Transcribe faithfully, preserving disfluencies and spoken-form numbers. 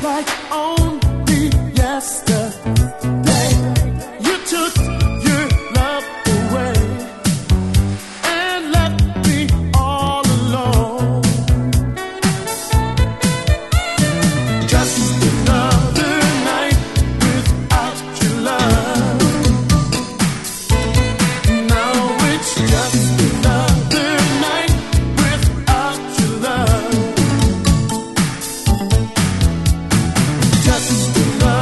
like only yesterday. You took your love away and left me all alone. Just another night without your love. Now it's just another night without your love. Just another